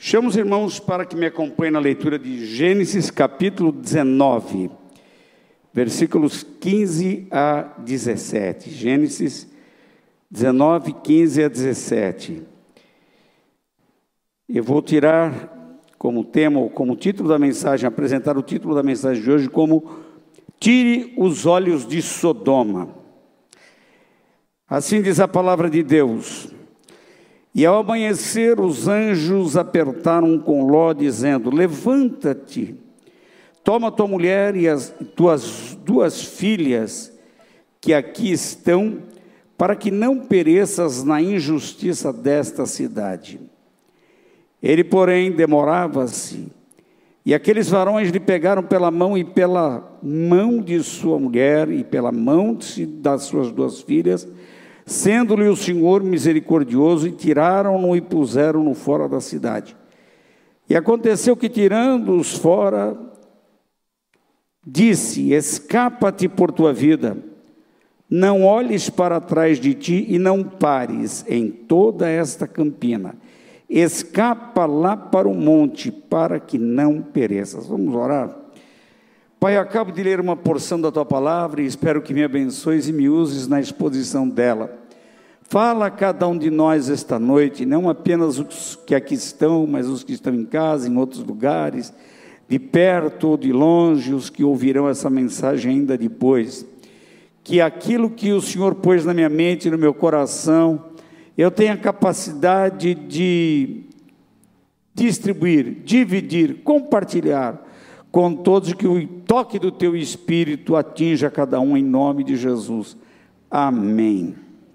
Chamo os irmãos para que me acompanhem na leitura de Gênesis capítulo 19, versículos 15 a 17. Gênesis 19, 15 a 17. Eu vou tirar como tema, ou como título da mensagem, apresentar o título da mensagem de hoje como Tire os olhos de Sodoma. Assim diz a palavra de Deus. E ao amanhecer os anjos apertaram com Ló, dizendo: levanta-te, toma tua mulher e as tuas duas filhas que aqui estão, para que não pereças na injustiça desta cidade. Ele, porém, demorava-se, e aqueles varões lhe pegaram pela mão e pela mão de sua mulher e pela mão das suas duas filhas, sendo-lhe o Senhor misericordioso, e tiraram-no e puseram-no fora da cidade. E aconteceu que, tirando-os fora, disse: escapa-te por tua vida, não olhes para trás de ti e não pares em toda esta campina. Escapa lá para o monte, para que não pereças. Vamos orar? Pai, eu acabo de ler uma porção da Tua palavra e espero que me abençoes e me uses na exposição dela. Fala a cada um de nós esta noite, não apenas os que aqui estão, mas os que estão em casa, em outros lugares, de perto ou de longe, os que ouvirão essa mensagem ainda depois. Que aquilo que o Senhor pôs na minha mente e no meu coração, eu tenha capacidade de distribuir, dividir, compartilhar com todos, que o toque do Teu Espírito atinja cada um em nome de Jesus. Amém.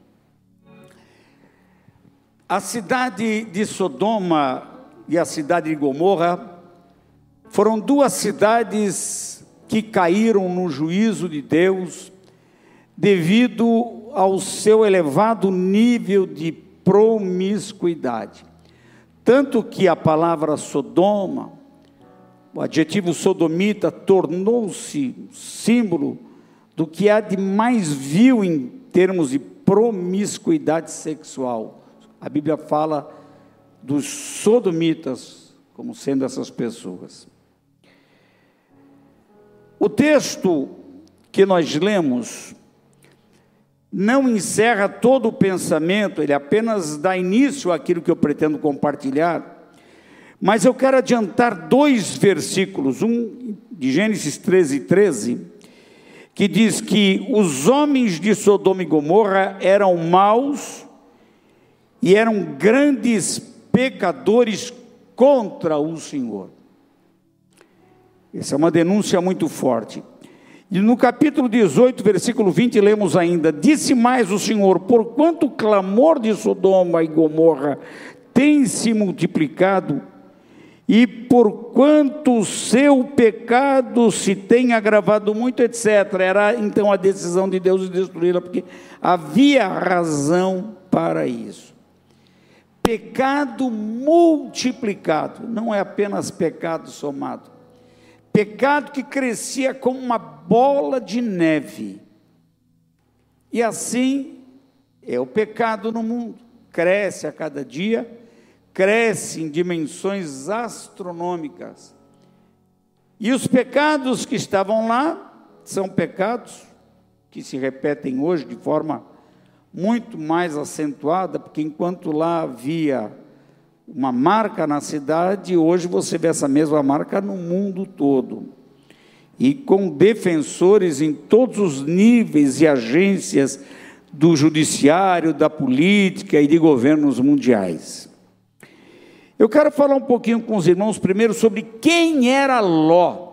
A cidade de Sodoma e a cidade de Gomorra foram duas cidades que caíram no juízo de Deus devido ao seu elevado nível de promiscuidade. Tanto que a palavra Sodoma, o adjetivo sodomita, tornou-se símbolo do que há de mais vil em termos de promiscuidade sexual. A Bíblia fala dos sodomitas como sendo essas pessoas. O texto que nós lemos não encerra todo o pensamento, ele apenas dá início àquilo que eu pretendo compartilhar. Mas eu quero adiantar dois versículos, um de Gênesis 13, que diz que os homens de Sodoma e Gomorra eram maus e eram grandes pecadores contra o Senhor. Essa é uma denúncia muito forte. E no capítulo 18, versículo 20, lemos ainda: disse mais o Senhor: porquanto o clamor de Sodoma e Gomorra tem se multiplicado, e porquanto o seu pecado se tem agravado muito, etc. Era então a decisão de Deus de destruí-la, porque havia razão para isso. Pecado multiplicado, não é apenas pecado somado. Pecado que crescia como uma bola de neve. E assim é o pecado no mundo. Cresce a cada dia, cresce em dimensões astronômicas. E os pecados que estavam lá são pecados que se repetem hoje de forma muito mais acentuada, porque enquanto lá havia uma marca na cidade, hoje você vê essa mesma marca no mundo todo. E com defensores em todos os níveis e agências do judiciário, da política e de governos mundiais. Eu quero falar um pouquinho com os irmãos primeiro sobre quem era Ló.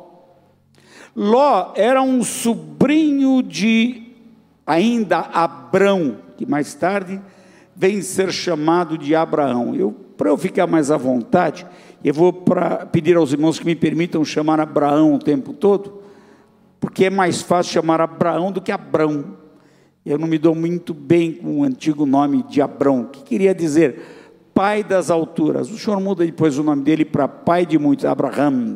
Ló era um sobrinho de ainda Abrão, que mais tarde vem ser chamado de Abraão. Para eu ficar mais à vontade, eu vou pedir aos irmãos que me permitam chamar Abraão o tempo todo, porque é mais fácil chamar Abraão do que Abrão. Eu não me dou muito bem com o antigo nome de Abrão, que queria dizer pai das alturas. O senhor muda depois o nome dele para pai de muitos, Abraão.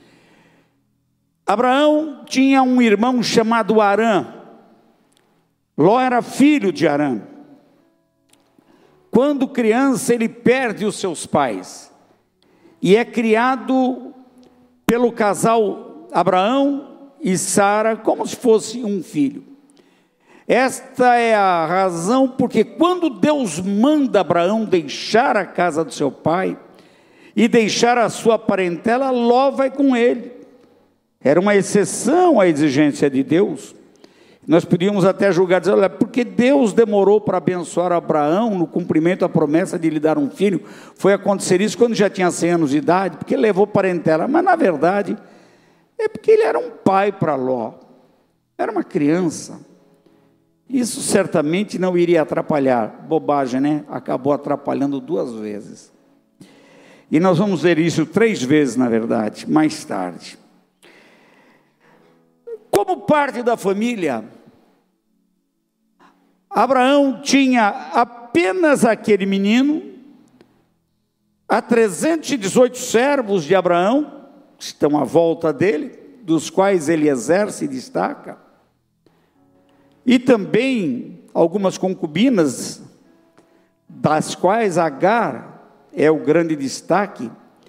Abraão tinha um irmão chamado Arã. Ló era filho de Arã. Quando criança, ele perde os seus pais. e é criado pelo casal Abraão e Sara como se fosse um filho. Esta é a razão porque quando Deus manda Abraão deixar a casa do seu pai e deixar a sua parentela, Ló vai com ele. Era uma exceção à exigência de Deus. Nós podíamos até julgar, dizer, olha, porque Deus demorou para abençoar Abraão no cumprimento da promessa de lhe dar um filho, foi acontecer isso quando já tinha 100 anos de idade, porque ele levou parentela, mas na verdade, é porque ele era um pai para Ló, era uma criança. Isso certamente não iria atrapalhar, bobagem, né? Acabou atrapalhando 2 vezes. E nós vamos ver isso 3 vezes, na verdade, mais tarde. Como parte da família, Abraão tinha apenas aquele menino, há 318 servos de Abraão, que estão à volta dele, dos quais ele exerce e destaca, e também algumas concubinas, das quais Agar é o grande destaque.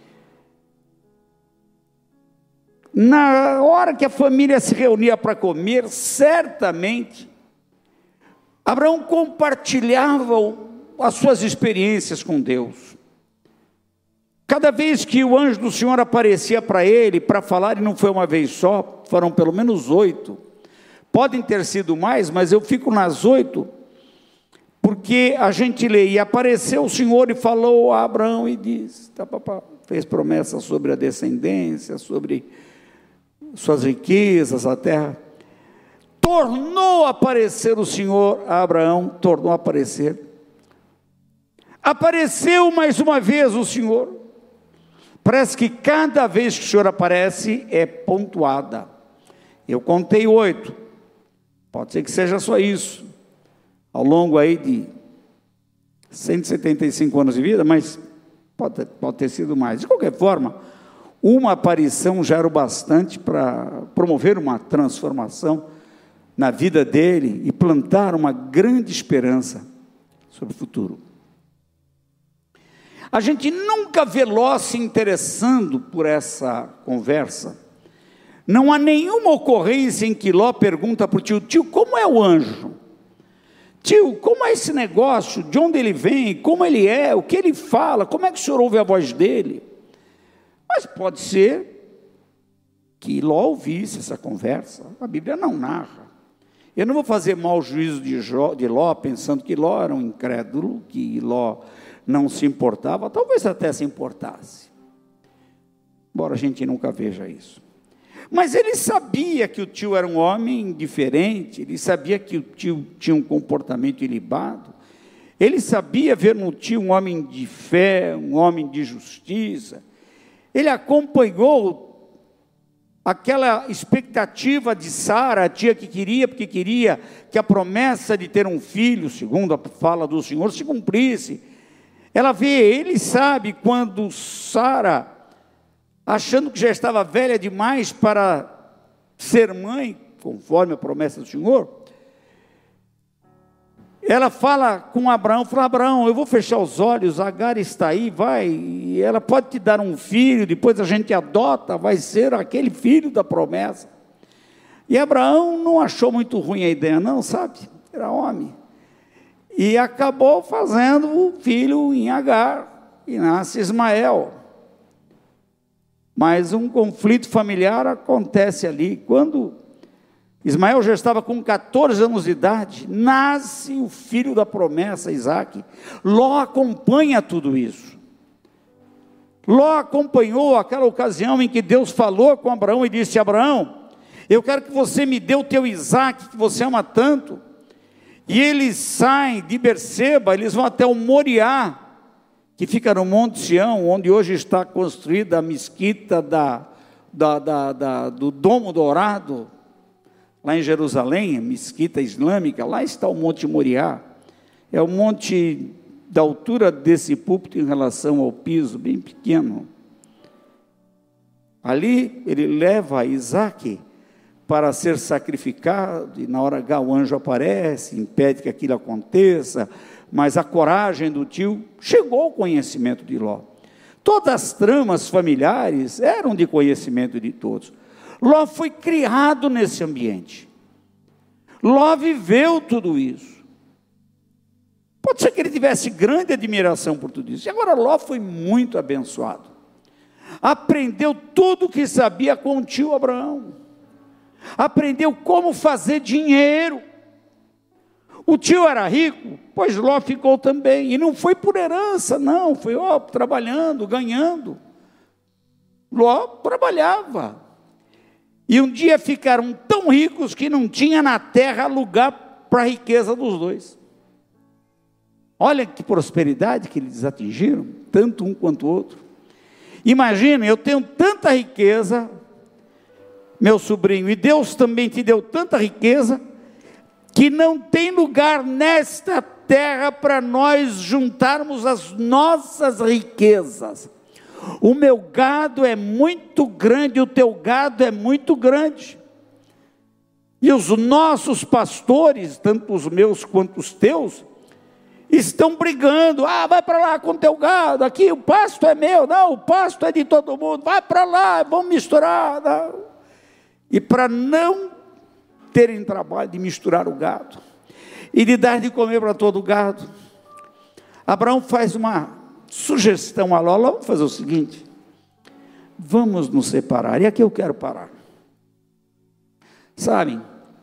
Na hora que a família se reunia para comer, certamente, Abraão compartilhava as suas experiências com Deus. Cada vez que o anjo do Senhor aparecia para ele, para falar, e não foi uma vez só, foram pelo menos 8, podem ter sido mais, mas eu fico nas 8, porque a gente lê, e apareceu o Senhor e falou a Abraão e disse, fez promessa sobre a descendência, sobre suas riquezas, a terra. Tornou a aparecer o Senhor a Abraão, tornou a aparecer. Apareceu mais uma vez o Senhor. Parece que cada vez que o Senhor aparece é pontuada. Eu contei 8. Pode ser que seja só isso. Ao longo aí de 175 anos de vida, mas pode ter sido mais. De qualquer forma, uma aparição já era o bastante para promover uma transformação na vida dele e plantar uma grande esperança sobre o futuro. A gente nunca vê Ló se interessando por essa conversa. Não há nenhuma ocorrência em que Ló pergunta para o tio, como é o anjo? Tio, como é esse negócio? De onde ele vem? Como ele é? O que ele fala? Como é que o senhor ouve a voz dele? Mas pode ser que Ló ouvisse essa conversa. A Bíblia não narra. Eu não vou fazer mau juízo de Ló, pensando que Ló era um incrédulo, que Ló não se importava, talvez até se importasse, embora a gente nunca veja isso. Mas ele sabia que o tio era um homem diferente, ele sabia que o tio tinha um comportamento ilibado, ele sabia ver no tio um homem de fé, um homem de justiça. Ele acompanhou aquela expectativa de Sara, a tia que queria, porque queria que a promessa de ter um filho, segundo a fala do Senhor, se cumprisse. Ela vê, ele sabe quando Sara, achando que já estava velha demais para ser mãe, conforme a promessa do Senhor, ela fala com Abraão, fala, Abraão, eu vou fechar os olhos, Agar está aí, vai, e ela pode te dar um filho, depois a gente adota, vai ser aquele filho da promessa. E Abraão não achou muito ruim a ideia, não, sabe, era homem. E acabou fazendo o filho em Agar, e nasce Ismael. Mas um conflito familiar acontece ali, quando Ismael já estava com 14 anos de idade, nasce o filho da promessa, Isaque. Ló acompanha tudo isso. Ló acompanhou aquela ocasião em que Deus falou com Abraão e disse, Abraão, eu quero que você me dê o teu Isaque, que você ama tanto. E eles saem de Berseba, eles vão até o Moriá, que fica no Monte Sião, onde hoje está construída a mesquita do Domo Dourado, lá em Jerusalém, a mesquita islâmica, lá está o Monte Moriá. É o monte da altura desse púlpito em relação ao piso, bem pequeno. Ali ele leva Isaque para ser sacrificado, e na hora H o anjo aparece, impede que aquilo aconteça, mas a coragem do tio chegou ao conhecimento de Ló. Todas as tramas familiares eram de conhecimento de todos. Ló foi criado nesse ambiente. Ló viveu tudo isso. Pode ser que ele tivesse grande admiração por tudo isso. E agora Ló foi muito abençoado. Aprendeu tudo o que sabia com o tio Abraão. Aprendeu como fazer dinheiro. O tio era rico, pois Ló ficou também. E não foi por herança, não. Foi trabalhando, ganhando. Ló trabalhava. E um dia ficaram tão ricos que não tinha na terra lugar para a riqueza dos dois. Olha que prosperidade que eles atingiram, tanto um quanto o outro. Imagina, eu tenho tanta riqueza, meu sobrinho, e Deus também te deu tanta riqueza, que não tem lugar nesta terra para nós juntarmos as nossas riquezas. O meu gado é muito grande, o teu gado é muito grande. E os nossos pastores, tanto os meus quanto os teus, estão brigando. Vai para lá com o teu gado, aqui o pasto é meu, não, o pasto é de todo mundo, vai para lá, vamos misturar. Não. E para não terem trabalho de misturar o gado, e de dar de comer para todo o gado, Abraão faz uma sugestão a Ló: vamos fazer o seguinte, vamos nos separar, e aqui eu quero parar. Sabem,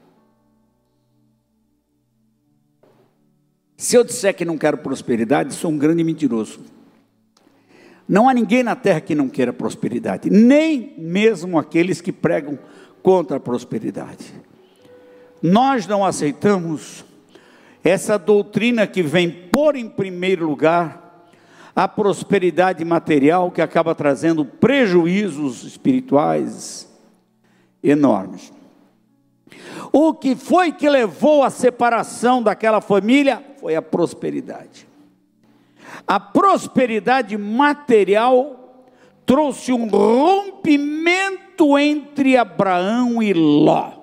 se eu disser que não quero prosperidade, sou um grande mentiroso. Não há ninguém na terra que não queira prosperidade, nem mesmo aqueles que pregam contra a prosperidade. Nós não aceitamos essa doutrina que vem pôr em primeiro lugar a prosperidade material, que acaba trazendo prejuízos espirituais enormes. O que foi que levou à separação daquela família? Foi a prosperidade. A prosperidade material trouxe um rompimento entre Abraão e Ló.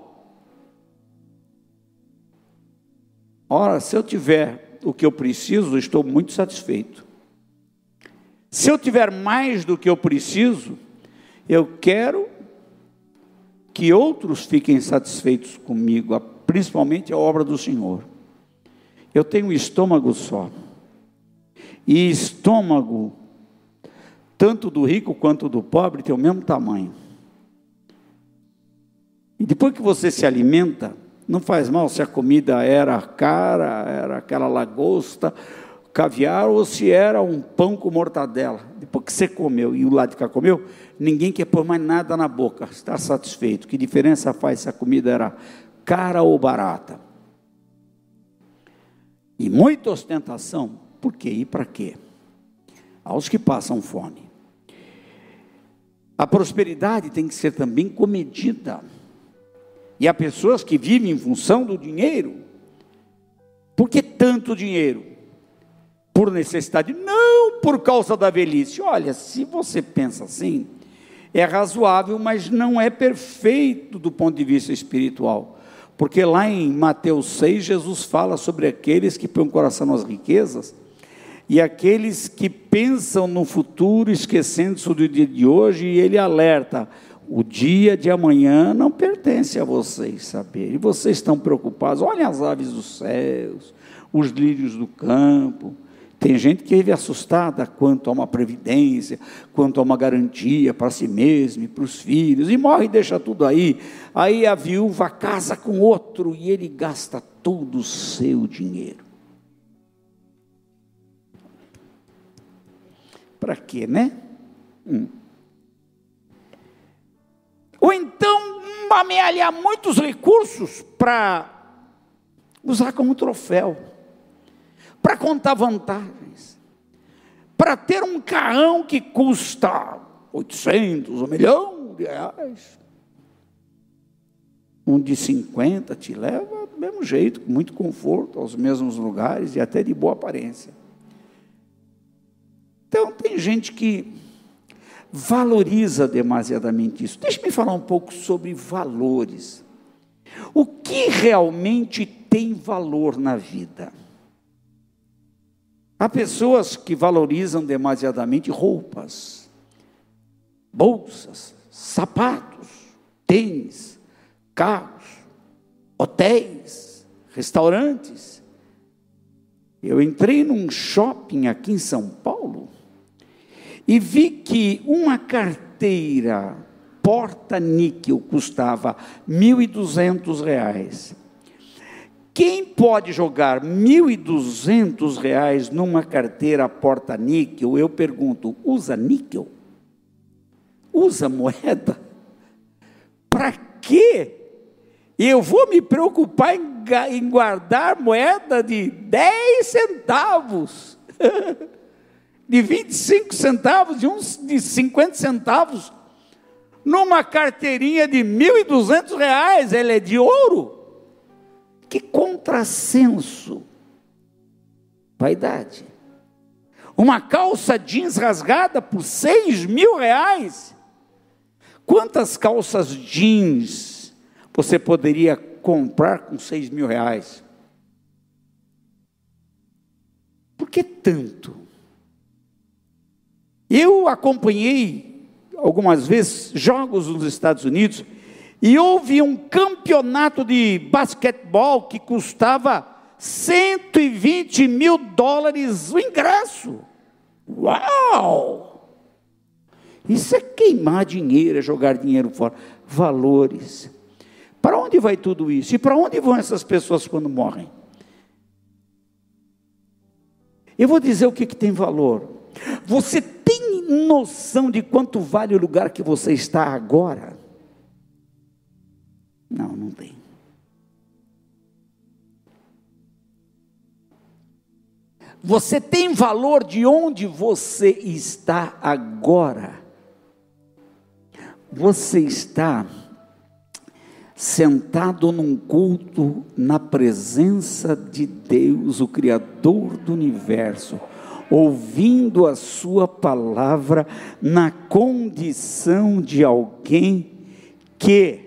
Ora, se eu tiver o que eu preciso, estou muito satisfeito. Se eu tiver mais do que eu preciso, eu quero que outros fiquem satisfeitos comigo, principalmente a obra do Senhor. Eu tenho um estômago só. E estômago, tanto do rico quanto do pobre, tem o mesmo tamanho. E depois que você se alimenta, não faz mal se a comida era cara, era aquela lagosta, caviar, ou se era um pão com mortadela. Depois que você comeu e o lado de cá comeu, ninguém quer pôr mais nada na boca, está satisfeito. Que diferença faz se a comida era cara ou barata? E muita ostentação, por quê e para quê? Aos que passam fome. A prosperidade tem que ser também comedida. E há pessoas que vivem em função do dinheiro. Por que tanto dinheiro? Por necessidade? Não, por causa da velhice. Olha, se você pensa assim, é razoável, mas não é perfeito do ponto de vista espiritual. Porque lá em Mateus 6, Jesus fala sobre aqueles que põem o coração nas riquezas, e aqueles que pensam no futuro, esquecendo-se do dia de hoje, e ele alerta: o dia de amanhã não pertence a vocês saber, e vocês estão preocupados. Olhem as aves dos céus, os lírios do campo. Tem gente que vive assustada quanto a uma previdência, quanto a uma garantia para si mesmo e para os filhos, e morre e deixa tudo aí. Aí a viúva casa com outro e ele gasta todo o seu dinheiro. Para quê, né? Ou então amealhar muitos recursos para usar como troféu, para contar vantagens, para ter um carrão que custa 800, 1 milhão de reais. Um de 50 te leva do mesmo jeito, com muito conforto, aos mesmos lugares e até de boa aparência. Então tem gente que valoriza demasiadamente isso. Deixa-me falar um pouco sobre valores. O que realmente tem valor na vida? Há pessoas que valorizam demasiadamente roupas, bolsas, sapatos, tênis, carros, hotéis, restaurantes. Eu entrei num shopping aqui em São Paulo e vi que uma carteira porta-níquel custava R$1.200. Quem pode jogar R$1.200 numa carteira porta-níquel? Eu pergunto, usa níquel? Usa moeda? Para quê? Eu vou me preocupar em guardar moeda de 10 centavos, de 25 centavos, de 50 centavos, numa carteirinha de R$1.200, ela é de ouro. Que contrassenso, vaidade. Uma calça jeans rasgada por R$6.000. Quantas calças jeans você poderia comprar com R$6.000? Por que tanto? Eu acompanhei algumas vezes jogos nos Estados Unidos, e houve um campeonato de basquetebol que custava $120 mil o ingresso. Uau! Isso é queimar dinheiro, é jogar dinheiro fora. Valores. Para onde vai tudo isso? E para onde vão essas pessoas quando morrem? Eu vou dizer o que tem valor. Você tem noção de quanto vale o lugar que você está agora? Não, não tem. Você tem valor de onde você está agora? Você está sentado num culto na presença de Deus, o Criador do universo, ouvindo a sua palavra na condição de alguém que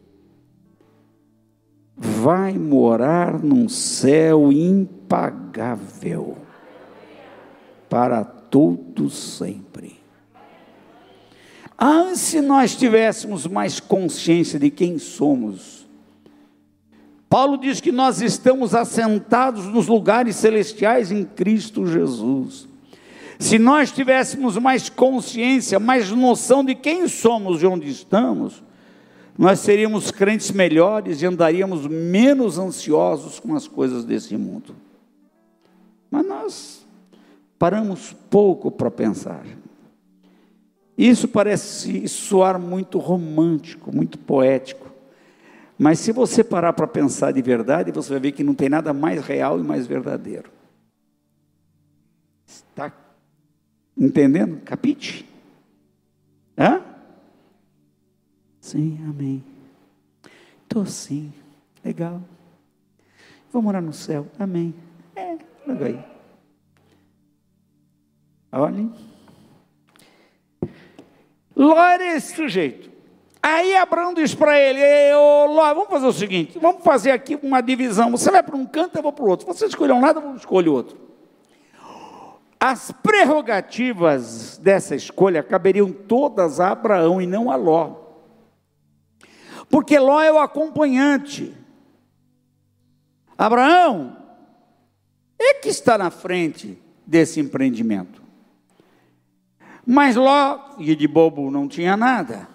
vai morar num céu impagável para todo sempre. Se nós tivéssemos mais consciência de quem somos, Paulo diz que nós estamos assentados nos lugares celestiais em Cristo Jesus. Se nós tivéssemos mais consciência, mais noção de quem somos e onde estamos, nós seríamos crentes melhores e andaríamos menos ansiosos com as coisas desse mundo. Mas nós paramos pouco para pensar. Isso parece soar muito romântico, muito poético. Mas se você parar para pensar de verdade, você vai ver que não tem nada mais real e mais verdadeiro. Está entendendo? Capite? Hã? Sim, amém. Estou sim, legal. Vou morar no céu, amém. Logo aí. Olhem. Ló era esse sujeito. Aí Abraão diz para ele: Ló, vamos fazer o seguinte, vamos fazer aqui uma divisão. Você vai para um canto, eu vou para o outro. Você escolher um lado, eu escolho o outro. As prerrogativas dessa escolha caberiam todas a Abraão e não a Ló. Porque Ló é o acompanhante. Abraão é que está na frente desse empreendimento. Mas Ló, e de bobo não tinha nada,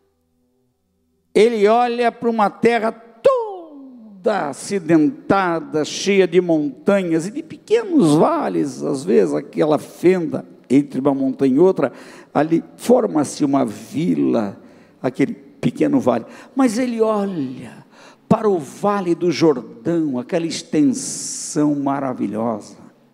ele olha para uma terra toda acidentada, cheia de montanhas e de pequenos vales, às vezes aquela fenda entre uma montanha e outra, ali forma-se uma vila, aquele pequeno vale, mas ele olha para o vale do Jordão, aquela extensão maravilhosa,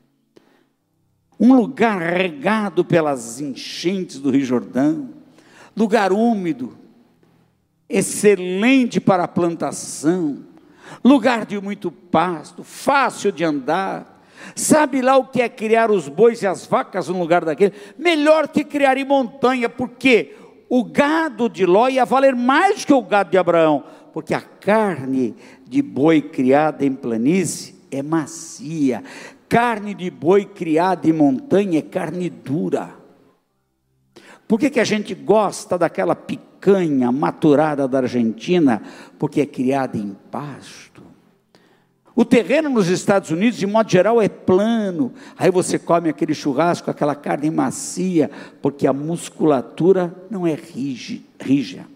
um lugar regado pelas enchentes do Rio Jordão, lugar úmido, excelente para a plantação, lugar de muito pasto, fácil de andar. Sabe lá o que é criar os bois e as vacas no lugar daquele? Melhor que criar em montanha, porque o gado de Ló ia valer mais que o gado de Abraão, porque a carne de boi criada em planície é macia, Carne de boi criada em montanha é carne dura. Por que a gente gosta daquela picanha maturada da Argentina? Porque é criada em pasto. O terreno nos Estados Unidos, de modo geral, é plano. Aí você come aquele churrasco, aquela carne macia, porque a musculatura não é rígida.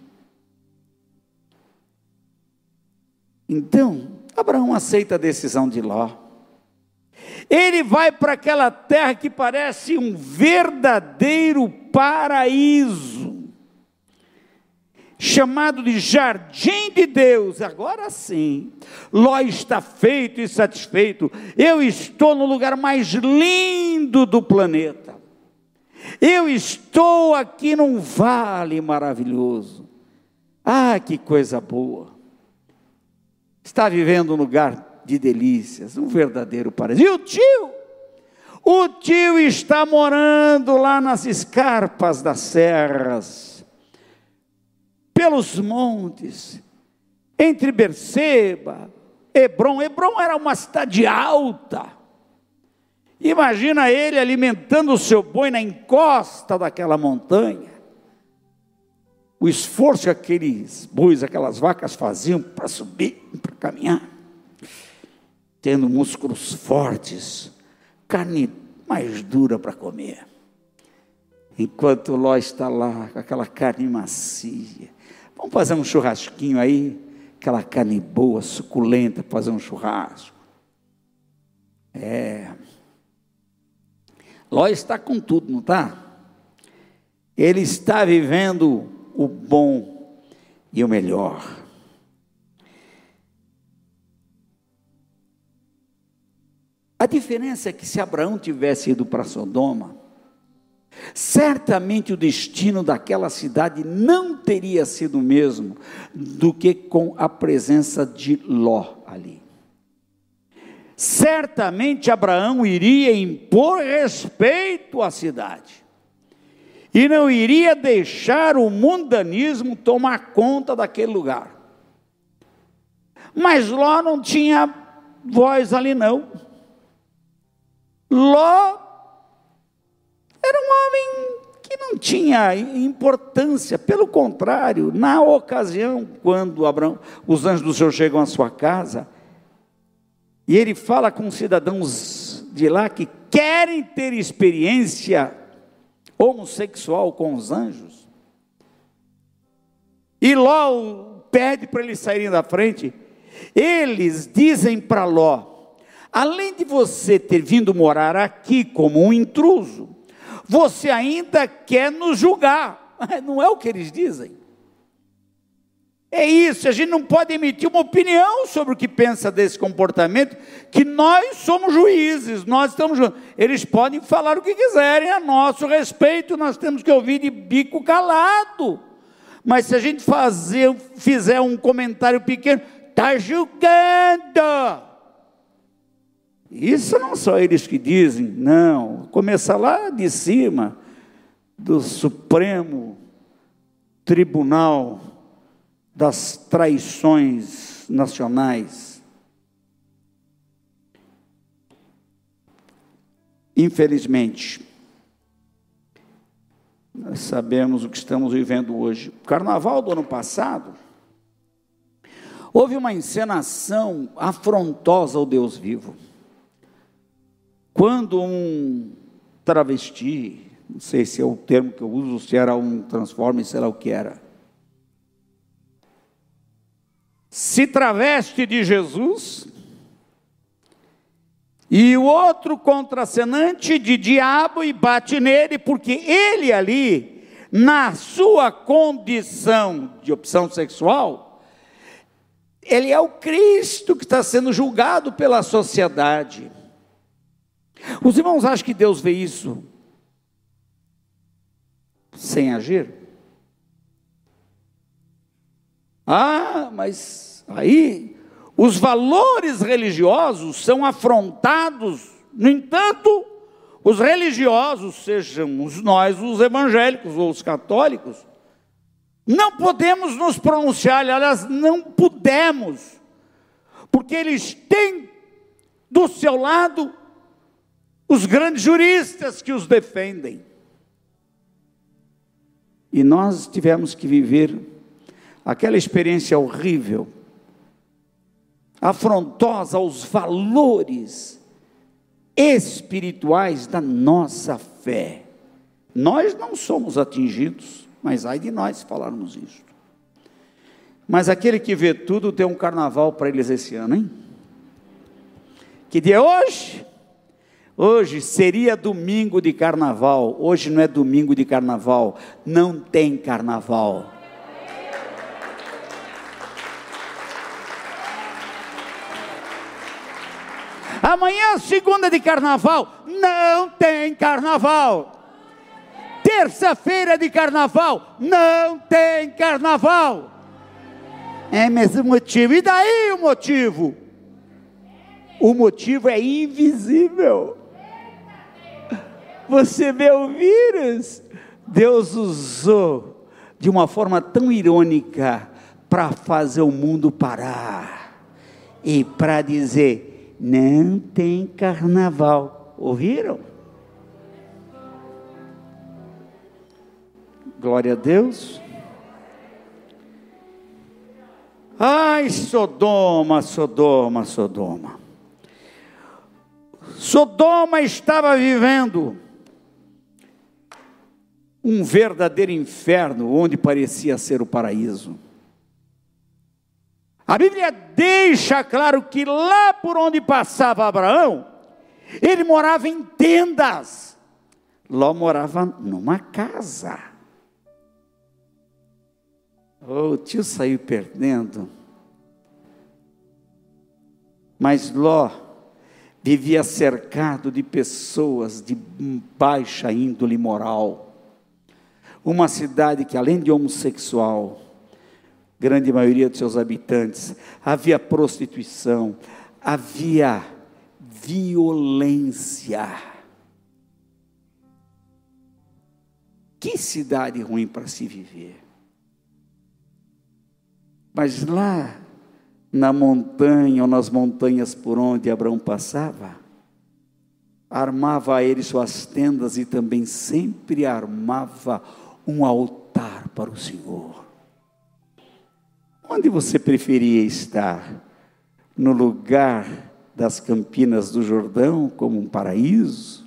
Então, Abraão aceita a decisão de Ló. Ele vai para aquela terra que parece um verdadeiro paraíso, chamado de Jardim de Deus. Agora sim, Ló está feito e satisfeito. Eu estou no lugar mais lindo do planeta. Eu estou aqui num vale maravilhoso. Ah, que coisa boa. Está vivendo um lugar de delícias, um verdadeiro paraíso. E o tio? O tio está morando lá nas escarpas das serras, pelos montes, entre Berseba, Hebrom. Hebrom era uma cidade alta. Imagina ele alimentando o seu boi na encosta daquela montanha. O esforço que aqueles bois, aquelas vacas faziam para subir, para caminhar, tendo músculos fortes, carne mais dura para comer. Enquanto Ló está lá com aquela carne macia, vamos fazer um churrasquinho aí, aquela carne boa, suculenta, fazer um churrasco. Ló está com tudo, não está? Ele está vivendo o bom e o melhor. A diferença é que se Abraão tivesse ido para Sodoma, certamente o destino daquela cidade não teria sido o mesmo do que com a presença de Ló ali. Certamente Abraão iria impor respeito à cidade e não iria deixar o mundanismo tomar conta daquele lugar. Mas Ló não tinha voz ali não. Ló era um homem que não tinha importância. Pelo contrário, na ocasião quando os anjos do Senhor chegam à sua casa, e ele fala com os cidadãos de lá que querem ter experiência homossexual com os anjos, e Ló pede para eles saírem da frente. Eles dizem para Ló: além de você ter vindo morar aqui como um intruso, você ainda quer nos julgar. Não é o que eles dizem. É isso, a gente não pode emitir uma opinião sobre o que pensa desse comportamento, que nós somos juízes, nós estamos julgando. Eles podem falar o que quiserem a nosso respeito, nós temos que ouvir de bico calado. Mas se a gente fizer um comentário pequeno, está julgando. Isso não são eles que dizem, não. Começa lá de cima, do Supremo Tribunal das Traições Nacionais. Infelizmente, nós sabemos o que estamos vivendo hoje. O carnaval do ano passado, houve uma encenação afrontosa ao Deus vivo. Quando um travesti, não sei se é o termo que eu uso, se era um transforme, sei lá o que era, se traveste de Jesus, e o outro contracenante de diabo e bate nele, porque ele ali, na sua condição de opção sexual, ele é o Cristo que está sendo julgado pela sociedade. Os irmãos acham que Deus vê isso sem agir? Mas aí os valores religiosos são afrontados. No entanto, os religiosos, sejamos nós os evangélicos ou os católicos, não podemos nos pronunciar, aliás, não pudemos, porque eles têm do seu lado os grandes juristas que os defendem. E nós tivemos que viver aquela experiência horrível, afrontosa aos valores espirituais da nossa fé. Nós não somos atingidos, mas ai de nós se falarmos isso. Mas aquele que vê tudo tem um carnaval para eles esse ano, hein? Que dia é hoje? Hoje seria domingo de carnaval. Hoje não é domingo de carnaval. Não tem carnaval. Amanhã, segunda de carnaval. Não tem carnaval. Terça-feira de carnaval. Não tem carnaval. É mesmo motivo. E daí o motivo? O motivo é invisível. Você vê o vírus? Deus usou de uma forma tão irônica para fazer o mundo parar e para dizer: não tem carnaval. Ouviram? Glória a Deus. Ai, Sodoma, Sodoma, Sodoma. Sodoma estava vivendo um verdadeiro inferno, onde parecia ser o paraíso. A Bíblia deixa claro que lá por onde passava Abraão, ele morava em tendas. Ló morava numa casa. O tio saiu perdendo. Mas Ló vivia cercado de pessoas de baixa índole moral. Uma cidade que, além de homossexual, grande maioria dos seus habitantes, havia prostituição, havia violência. Que cidade ruim para se viver. Mas lá na montanha, ou nas montanhas por onde Abraão passava, armava a ele suas tendas e também sempre armava um altar para o Senhor. Onde você preferia estar? No lugar das campinas do Jordão, como um paraíso?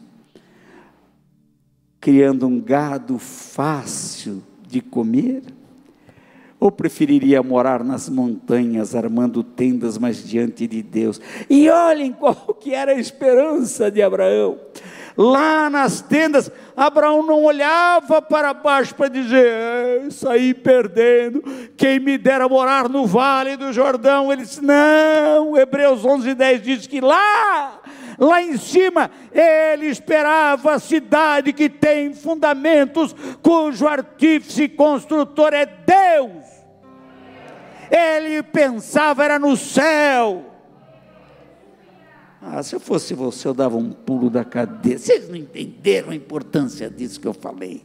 Criando um gado fácil de comer? Ou preferiria morar nas montanhas, armando tendas, mas diante de Deus? E olhem qual que era a esperança de Abraão. Lá nas tendas, Abraão não olhava para baixo para dizer: saí perdendo, quem me dera morar no vale do Jordão. Ele disse: não, Hebreus 11:10 diz que lá em cima, ele esperava a cidade que tem fundamentos, cujo artífice e construtor é Deus. Ele pensava era no céu. Se eu fosse você, eu dava um pulo da cadeira. Vocês não entenderam a importância disso que eu falei.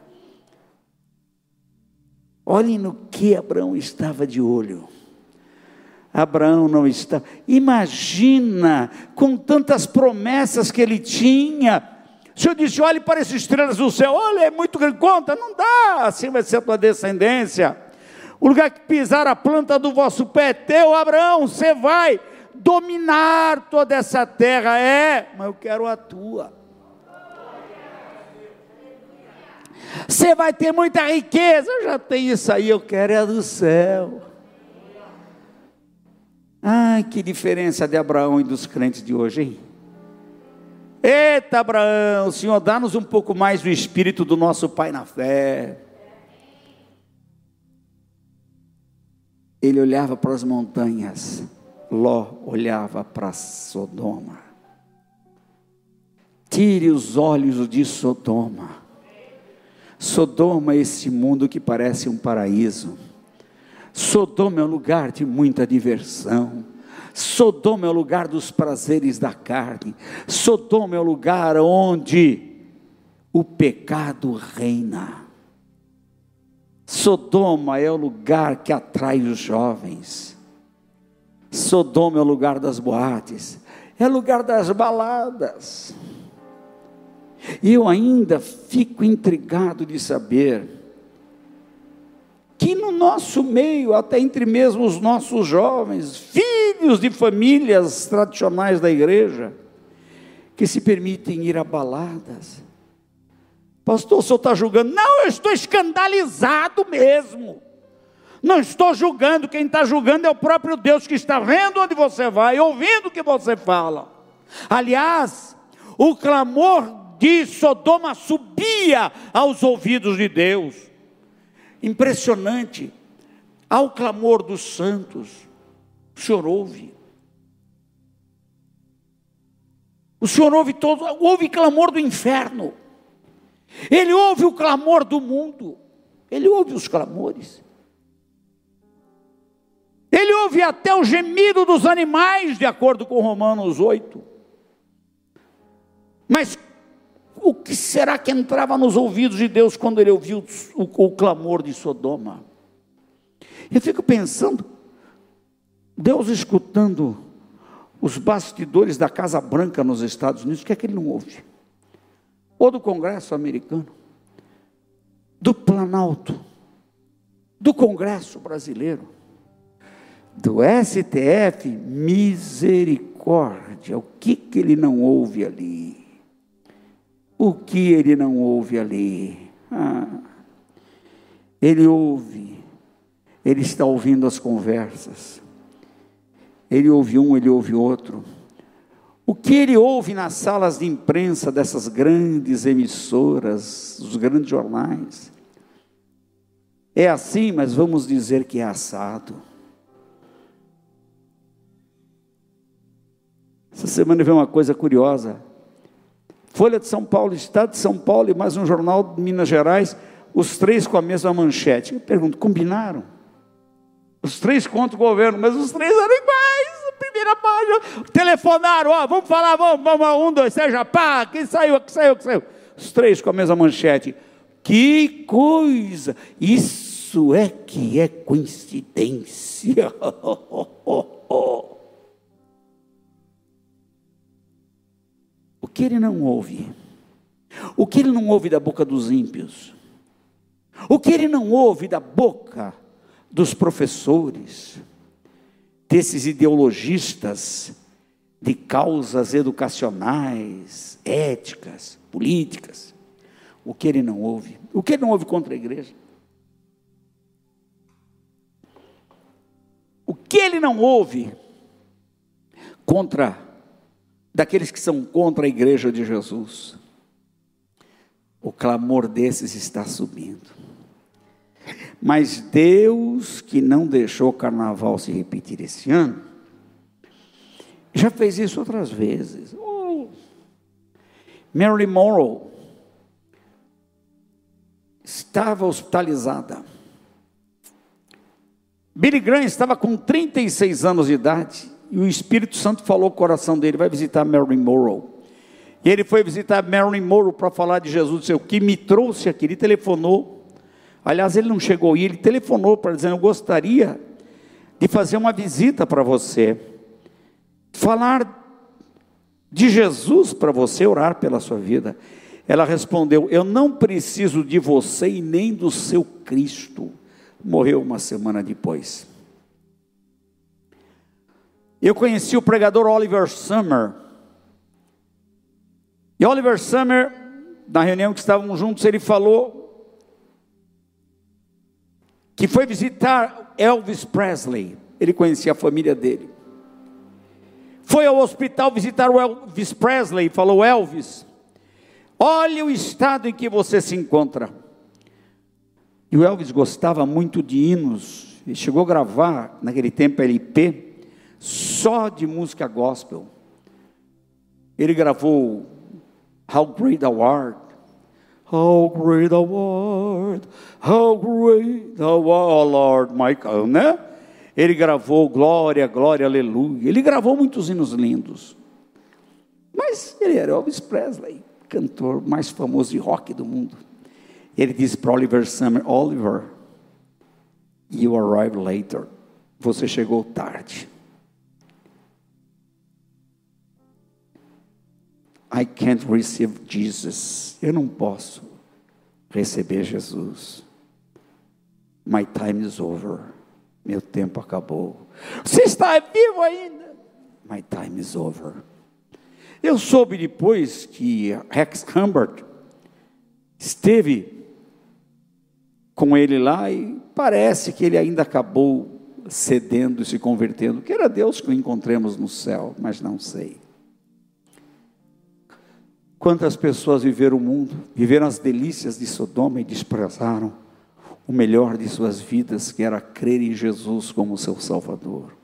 Olhem no que Abraão estava de olho. Abraão não está. Imagina, com tantas promessas que ele tinha. O Senhor disse: olhe para essas estrelas do céu. Olha, é muito grande. Conta, não dá. Assim vai ser a tua descendência. O lugar que pisar a planta do vosso pé é teu, Abraão. Você vai dominar toda essa terra. Mas eu quero a tua. Você vai ter muita riqueza. Eu já tenho isso aí, eu quero é a do céu. Ai, que diferença de Abraão e dos crentes de hoje, hein? Eita, Abraão, Senhor, dá-nos um pouco mais do espírito do nosso pai na fé. Ele olhava para as montanhas, Ló olhava para Sodoma. Tire os olhos de Sodoma. Sodoma é esse mundo que parece um paraíso. Sodoma é um lugar de muita diversão. Sodoma é o lugar dos prazeres da carne. Sodoma é o lugar onde o pecado reina. Sodoma é o lugar que atrai os jovens. Sodoma é o lugar das boates. É o lugar das baladas. E eu ainda fico intrigado de saber que no nosso meio, até entre mesmo os nossos jovens, filhos de famílias tradicionais da igreja, que se permitem ir a baladas. Pastor, o senhor está julgando? Não, eu estou escandalizado mesmo. Não estou julgando, quem está julgando é o próprio Deus, que está vendo onde você vai, ouvindo o que você fala. Aliás, o clamor de Sodoma subia aos ouvidos de Deus. Impressionante. Ao clamor dos santos, o Senhor ouve. O Senhor ouve clamor do inferno. Ele ouve o clamor do mundo. Ele ouve os clamores. Ele ouve até o gemido dos animais, de acordo com Romanos 8. Mas o que será que entrava nos ouvidos de Deus quando ele ouviu o clamor de Sodoma? Eu fico pensando, Deus escutando os bastidores da Casa Branca nos Estados Unidos, o que é que ele não ouve? Ou do Congresso americano, do Planalto, do Congresso brasileiro, do STF, misericórdia, o que ele não ouve ali? O que ele não ouve ali? Ele ouve, ele está ouvindo as conversas, ele ouve um, ele ouve outro. O que ele ouve nas salas de imprensa dessas grandes emissoras, os grandes jornais, é assim, mas vamos dizer que é assado. Essa semana eu vi uma coisa curiosa. Folha de São Paulo, Estado de São Paulo e mais um jornal de Minas Gerais, os três com a mesma manchete. Eu pergunto, combinaram? Os três contra o governo, mas os três eram iguais. A primeira página, telefonaram, vamos falar, vamos, 1, 2, 3, já, pá, quem saiu. Os três com a mesma manchete. Que coisa! Isso é que é coincidência. O que ele não ouve? O que ele não ouve da boca dos ímpios? O que ele não ouve da boca dos professores, desses ideologistas de causas educacionais, éticas, políticas? O que ele não ouve? O que ele não ouve contra a igreja? O que ele não ouve contra daqueles que são contra a igreja de Jesus? O clamor desses está subindo. Mas Deus, que não deixou o carnaval se repetir esse ano, já fez isso outras vezes. Marilyn Monroe estava hospitalizada. Billy Graham estava com 36 anos de idade, e o Espírito Santo falou com o coração dele, vai visitar Marilyn Monroe. E ele foi visitar Marilyn Monroe para falar de Jesus, disse, o que me trouxe aqui, ele telefonou. Aliás, ele não chegou aí, ele telefonou para dizer, eu gostaria de fazer uma visita para você, falar de Jesus para você, orar pela sua vida. Ela respondeu, eu não preciso de você e nem do seu Cristo. Morreu uma semana depois. Eu conheci o pregador Oliver Summer. E Oliver Summer, na reunião que estávamos juntos, ele falou que foi visitar Elvis Presley. Ele conhecia a família dele. Foi ao hospital visitar o Elvis Presley e falou, Elvis, olha o estado em que você se encontra. E o Elvis gostava muito de hinos. Ele chegou a gravar, naquele tempo LP, só de música gospel. Ele gravou How Great Thou Art, How Great Thou Art, How Great Thou Art, oh Lord my God, né? Ele gravou Glória, Glória, Aleluia. Ele gravou muitos hinos lindos. Mas ele era Elvis Presley, cantor mais famoso de rock do mundo. Ele disse para Oliver Summer, Oliver, you arrived later. Você chegou tarde. I can't receive Jesus. Eu não posso receber Jesus. My time is over. Meu tempo acabou. Você está vivo ainda? My time is over. Eu soube depois que Rex Humbert esteve com ele lá e parece que ele ainda acabou cedendo e se convertendo. Que era Deus que o encontremos no céu, mas não sei. Quantas pessoas viveram o mundo, viveram as delícias de Sodoma e desprezaram o melhor de suas vidas, que era crer em Jesus como seu Salvador.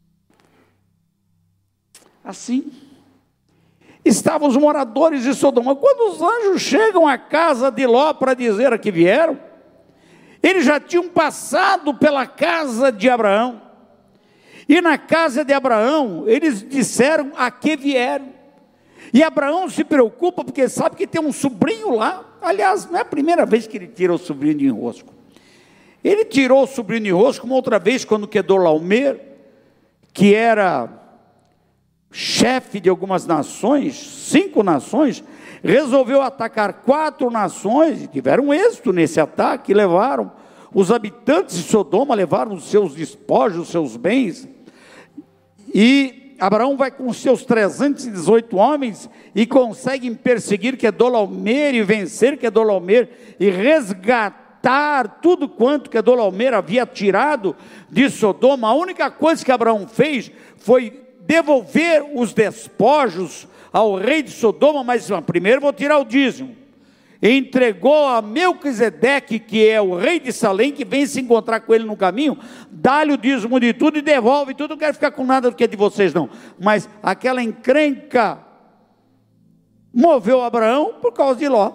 Assim, estavam os moradores de Sodoma. Quando os anjos chegam à casa de Ló para dizer a que vieram, eles já tinham passado pela casa de Abraão. E na casa de Abraão, eles disseram a que vieram. E Abraão se preocupa porque sabe que tem um sobrinho lá. Aliás, não é a primeira vez que ele tira o sobrinho de enrosco. Ele tirou o sobrinho de enrosco uma outra vez quando Quedorlaomer, que era chefe de algumas nações, 5 nações, resolveu atacar 4 nações, e tiveram êxito nesse ataque, levaram os habitantes de Sodoma, levaram os seus despojos, os seus bens, e Abraão vai com seus 318 homens, e conseguem perseguir Quedorlaomer, e vencer Quedorlaomer, e resgatar tudo quanto Quedorlaomer havia tirado de Sodoma. A única coisa que Abraão fez foi devolver os despojos ao rei de Sodoma, mas primeiro vou tirar o dízimo. Entregou a Melquisedeque, que é o rei de Salém, que vem se encontrar com ele no caminho, dá-lhe o dízimo de tudo e devolve tudo. Não quero ficar com nada do que é de vocês não, mas aquela encrenca moveu Abraão por causa de Ló.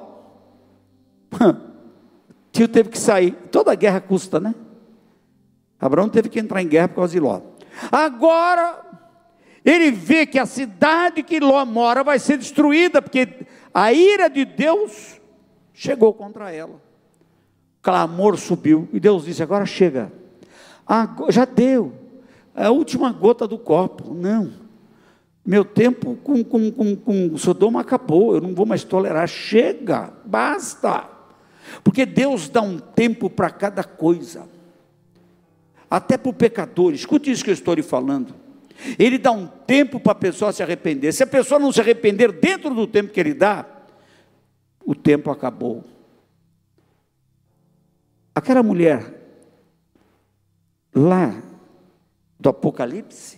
Tio teve que sair. Toda guerra custa, né? Abraão teve que entrar em guerra por causa de Ló. Agora ele vê que a cidade que Ló mora vai ser destruída, porque a ira de Deus chegou contra ela. O clamor subiu, e Deus disse: agora chega, já deu, é a última gota do copo. Não, meu tempo com Sodoma acabou, eu não vou mais tolerar, chega, basta. Porque Deus dá um tempo para cada coisa, até para o pecador. Escute isso que eu estou lhe falando. Ele dá um tempo para a pessoa se arrepender. Se a pessoa não se arrepender dentro do tempo que ele dá, o tempo acabou. Aquela mulher lá do Apocalipse,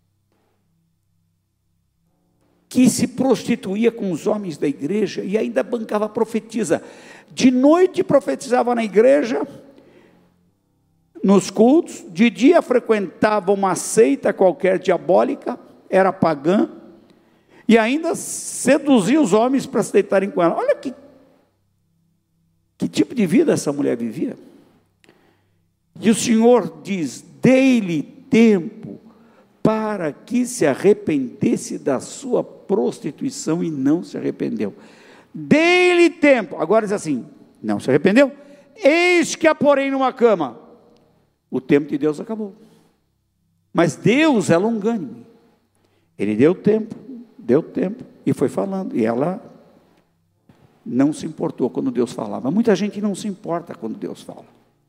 que se prostituía com os homens da igreja e ainda bancava profetisa. De noite profetizava na igreja, nos cultos, de dia frequentava uma seita qualquer diabólica, era pagã, e ainda seduzia os homens para se deitarem com ela. Olha que tipo de vida essa mulher vivia. E o Senhor diz: dei-lhe tempo para que se arrependesse da sua prostituição, e não se arrependeu. Dei-lhe tempo. Agora diz assim: não se arrependeu? Eis que a porém numa cama. O tempo de Deus acabou. Mas Deus é longânime. Ele deu tempo, e foi falando. E ela não se importou quando Deus falava. Muita gente não se importa quando Deus fala.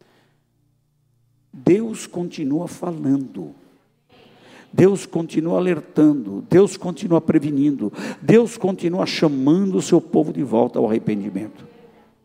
Deus continua falando. Deus continua alertando. Deus continua prevenindo. Deus continua chamando o seu povo de volta ao arrependimento.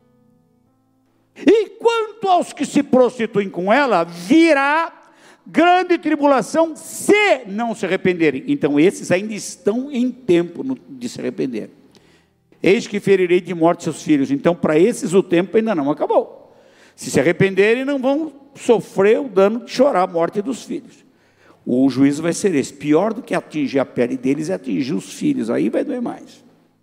E quanto aos que se prostituem com ela, virá grande tribulação se não se arrependerem. Então esses ainda estão em tempo de se arrepender. Eis que ferirei de morte seus filhos. Então para esses o tempo ainda não acabou. Se arrependerem, não vão sofrer o dano de chorar a morte dos filhos. O juízo vai ser esse. Pior do que atingir a pele deles é atingir os filhos. Aí vai doer mais.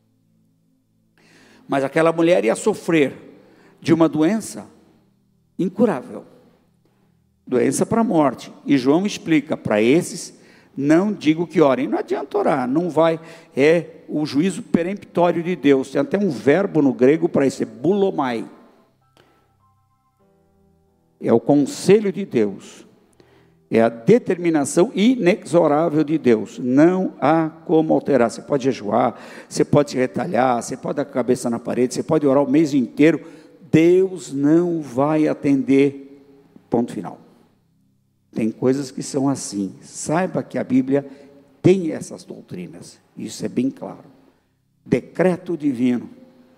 Mas aquela mulher ia sofrer de uma doença incurável, doença para a morte. E João explica: para esses não digo que orem. Não adianta orar, não vai, é o juízo peremptório de Deus. Tem até um verbo no grego para isso, é bulomai, é o conselho de Deus. É a determinação inexorável de Deus. Não há como alterar. Você pode jejuar, você pode se retalhar, você pode dar a cabeça na parede, você pode orar o mês inteiro. Deus não vai atender. Ponto final. Tem coisas que são assim. Saiba que a Bíblia tem essas doutrinas. Isso é bem claro. Decreto divino.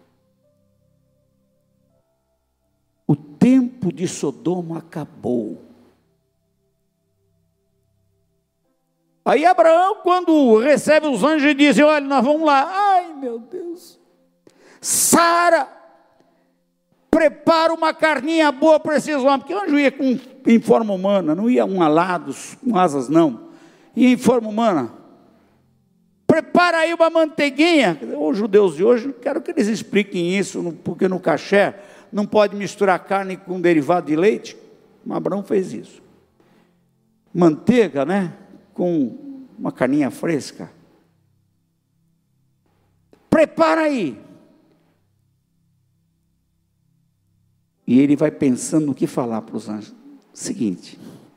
O tempo de Sodoma acabou. Aí Abraão, quando recebe os anjos, diz: olha, nós vamos lá. Ai, meu Deus. Sara, prepara uma carninha boa para esses homens. Porque o anjo ia em forma humana, não ia um alado, com asas não. Ia em forma humana. Prepara aí uma manteiguinha. Os judeus de hoje, quero que eles expliquem isso, porque no caché não pode misturar carne com derivado de leite. Abraão fez isso. Manteiga, né? Com uma carninha fresca. Prepara aí. E ele vai pensando no que falar para os anjos. Seguinte: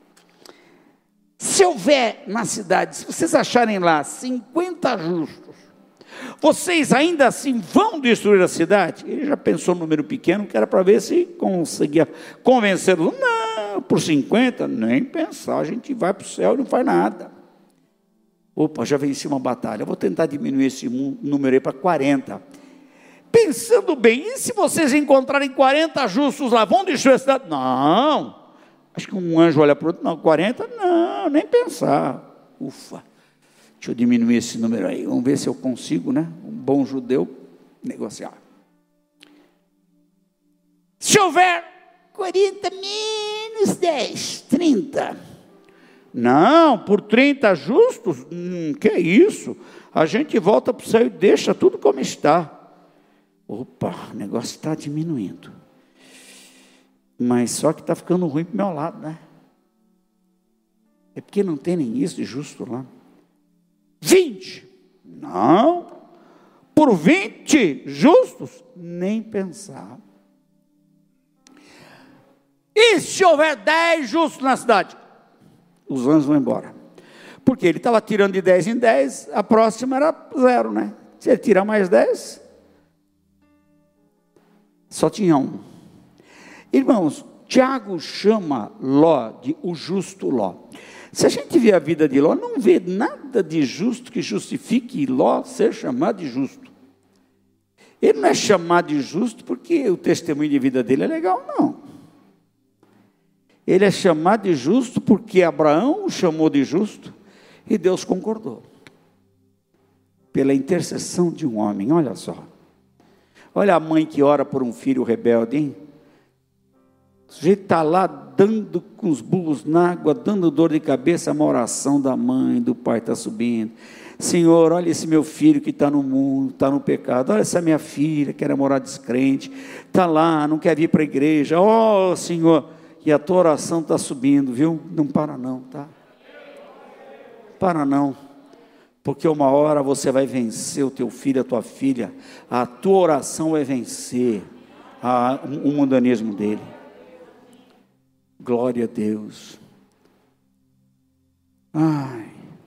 se houver na cidade, se vocês acharem lá 50 justos, vocês ainda assim vão destruir a cidade? Ele já pensou no número pequeno, que era para ver se conseguia convencê-los. Não, por 50, nem pensar, a gente vai para o céu e não faz nada. Opa, já venci uma batalha, eu vou tentar diminuir esse número aí para 40. Pensando bem, e se vocês encontrarem 40 justos lá, vão destruir a cidade? Não. Acho que um anjo olha para o outro, não, 40, não, nem pensar. Ufa, deixa eu diminuir esse número aí, vamos ver se eu consigo, né? Um bom judeu, negociar. Se houver 40 menos 10, 30. Não, por 30 justos, que é isso? A gente volta para o céu e deixa tudo como está. Opa, o negócio está diminuindo. Mas só que está ficando ruim para o meu lado, né? É porque não tem nem isso de justo lá. 20. Não. Por 20 justos, nem pensar. E se houver 10 justos na cidade? Os anjos vão embora. Porque ele estava tirando de 10 em 10, a próxima era 0, né? Se ele tirar mais 10, só tinha 1. Irmãos, Tiago chama Ló de o justo Ló. Se a gente vê a vida de Ló, não vê nada de justo que justifique Ló ser chamado de justo. Ele não é chamado de justo porque o testemunho de vida dele é legal, não. Ele é chamado de justo porque Abraão o chamou de justo e Deus concordou. Pela intercessão de um homem, olha só. Olha a mãe que ora por um filho rebelde, hein? O sujeito está lá dando com os burros na água, dando dor de cabeça, uma oração da mãe, do pai está subindo. Senhor, olha esse meu filho que está no mundo, está no pecado. Olha essa minha filha que era morar descrente, está lá, não quer vir para a igreja. Oh, Senhor, e a tua oração está subindo, viu? Não para não, tá? Para não. Porque uma hora você vai vencer o teu filho, a tua filha. A tua oração vai vencer o mundanismo dele. Glória a Deus. Ai,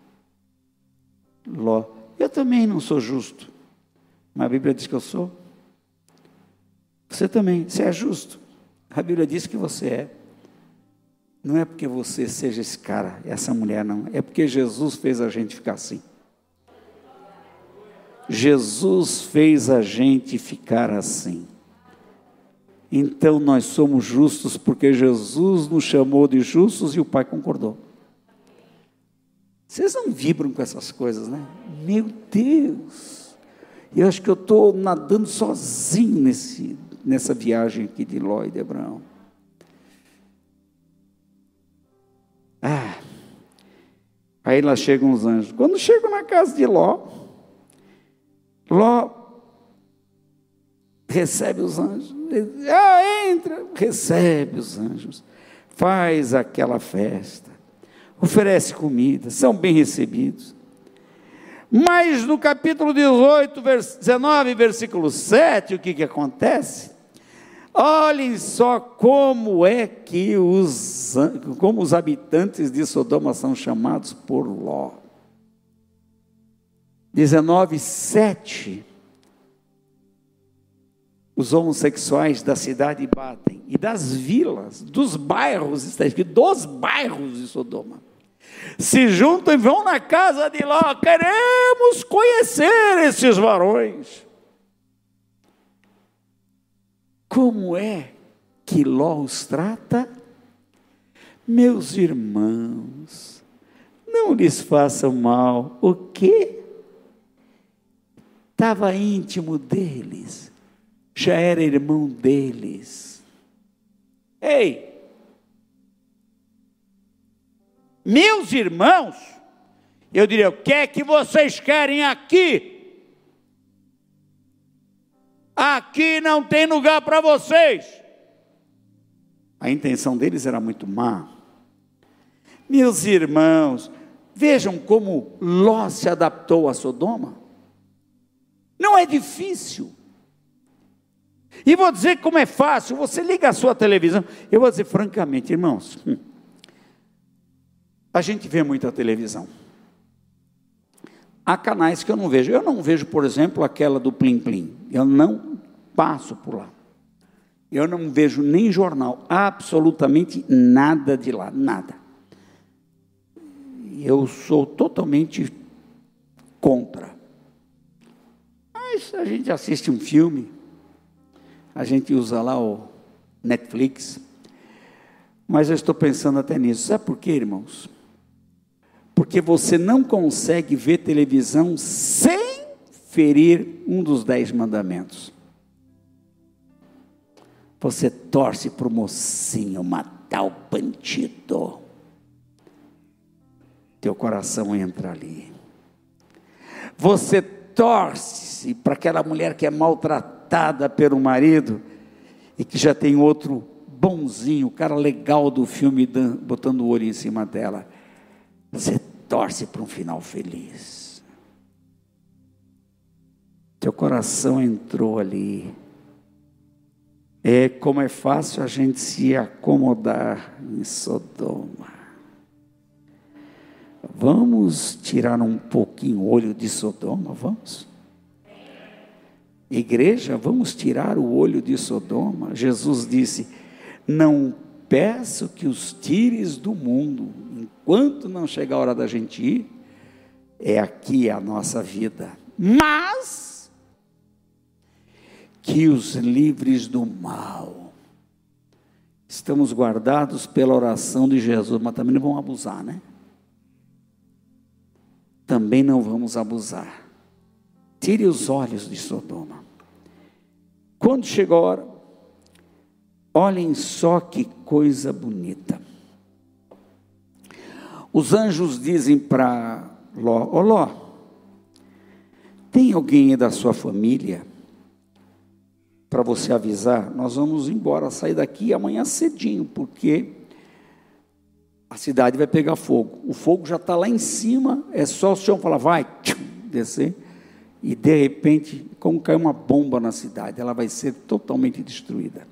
Ló, eu também não sou justo, mas a Bíblia diz que eu sou. Você também, você é justo. A Bíblia diz que você é. Não é porque você seja esse cara, essa mulher, não. É porque Jesus fez a gente ficar assim. Jesus fez a gente ficar assim. Então nós somos justos porque Jesus nos chamou de justos e o Pai concordou. Vocês não vibram com essas coisas, né? Meu Deus! Eu acho que eu estou nadando sozinho nessa viagem aqui de Ló e de Abraão. Aí lá chegam os anjos. Quando chegam na casa de Ló, Ló recebe os anjos. Entra, recebe os anjos. Faz aquela festa. Oferece comida. São bem recebidos. Mas no capítulo 18, 19, versículo 7, o que acontece? Olhem só como é que os como os habitantes de Sodoma são chamados por Ló. 19:7. Os homossexuais da cidade batem, e das vilas, dos bairros, está escrito, dos bairros de Sodoma, se juntam e vão na casa de Ló. Queremos conhecer esses varões. Como é que Ló os trata? Meus irmãos, não lhes façam mal. O quê? Estava íntimo deles, já era irmão deles. Ei, meus irmãos, eu diria, o que é que vocês querem aqui? Aqui não tem lugar para vocês. A intenção deles era muito má. Meus irmãos, vejam como Ló se adaptou a Sodoma. Não é difícil. E vou dizer como é fácil. Você liga a sua televisão. Eu vou dizer francamente, irmãos, a gente vê muita televisão. Há canais que eu não vejo. Eu não vejo, por exemplo, aquela do Plim Plim. Eu não passo por lá. Eu não vejo nem jornal, absolutamente nada de lá, nada. Eu sou totalmente contra. Mas a gente assiste um filme, a gente usa lá o Netflix, mas eu estou pensando até nisso. Sabe por quê, irmãos? Porque você não consegue ver televisão sem ferir um dos 10 mandamentos. Você torce para o mocinho matar o bandido. Teu coração entra ali. Você torce para aquela mulher que é maltratada pelo marido e que já tem outro bonzinho, o cara legal do filme, botando o olho em cima dela. Você torce para um final feliz. Teu coração entrou ali. É como é fácil a gente se acomodar em Sodoma. Vamos tirar um pouquinho o olho de Sodoma, vamos? Igreja, vamos tirar o olho de Sodoma. Jesus disse, não peço que os tires do mundo, enquanto não chegar a hora da gente ir, é aqui a nossa vida, mas que os livres do mal. Estamos guardados pela oração de Jesus, mas também não vamos abusar, né? Também não vamos abusar. Tire os olhos de Sodoma. Quando chegou a hora, olhem só que coisa bonita. Os anjos dizem para Ló, ô Ló, tem alguém da sua família para você avisar? Nós vamos embora, sair daqui amanhã cedinho, porque a cidade vai pegar fogo. O fogo já está lá em cima, é só o Senhor falar, vai, descer, e de repente, como cai uma bomba na cidade, ela vai ser totalmente destruída.